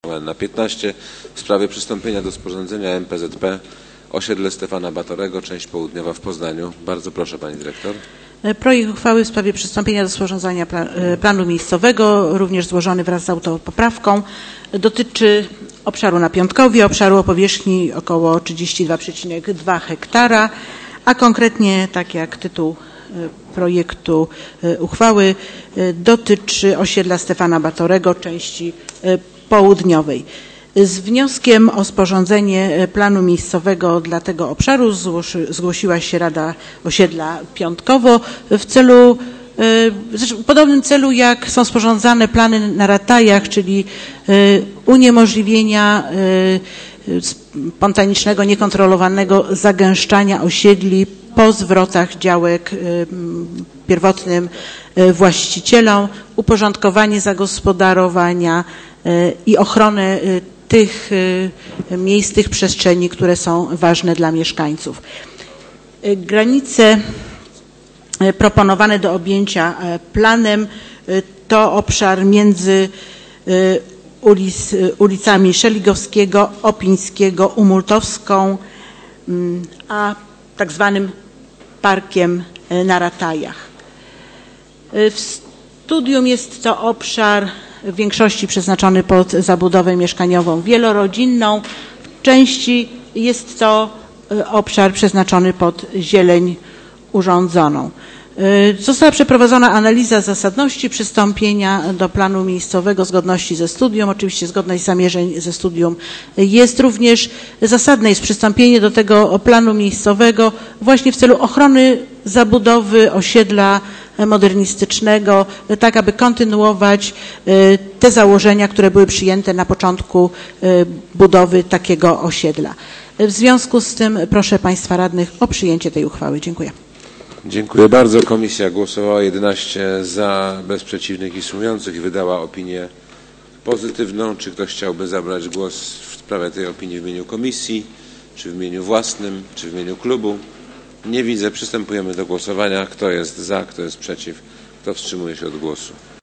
/15 w sprawie przystąpienia do sporządzenia MPZP osiedle Stefana Batorego, część południowa w Poznaniu. Bardzo proszę Pani Dyrektor. Projekt uchwały w sprawie przystąpienia do sporządzania planu miejscowego, również złożony wraz z autopoprawką, dotyczy obszaru na Piątkowie, obszaru o powierzchni około 32,2 hektara, a konkretnie, tak jak tytuł projektu uchwały, dotyczy osiedla Stefana Batorego, części południowej. Z wnioskiem o sporządzenie planu miejscowego dla tego obszaru zgłosiła się Rada Osiedla Piątkowo w podobnym celu, jak są sporządzane plany na Ratajach, czyli uniemożliwienia spontanicznego, niekontrolowanego zagęszczania osiedli po zwrotach działek pierwotnym właścicielom, uporządkowanie zagospodarowania i ochronę tych miejsc, tych przestrzeni, które są ważne dla mieszkańców. Granice proponowane do objęcia planem to obszar między ulicami Szeligowskiego, Opińskiego, Umultowską, a tak zwanym Parkiem na Ratajach. W studium jest to obszar w większości przeznaczony pod zabudowę mieszkaniową wielorodzinną. W części jest to obszar przeznaczony pod zieleń urządzoną. Została przeprowadzona analiza zasadności przystąpienia do planu miejscowego, zgodności ze studium. Oczywiście zgodność zamierzeń ze studium jest również. Zasadne jest przystąpienie do tego planu miejscowego właśnie w celu ochrony zabudowy osiedla modernistycznego, tak aby kontynuować te założenia, które były przyjęte na początku budowy takiego osiedla. W związku z tym proszę Państwa radnych o przyjęcie tej uchwały. Dziękuję. Dziękuję bardzo. Komisja głosowała 11 za, bez przeciwnych i wstrzymujących i wydała opinię pozytywną. Czy ktoś chciałby zabrać głos w sprawie tej opinii w imieniu komisji, czy w imieniu własnym, czy w imieniu klubu? Nie widzę. Przystępujemy do głosowania. Kto jest za, kto jest przeciw, kto wstrzymuje się od głosu?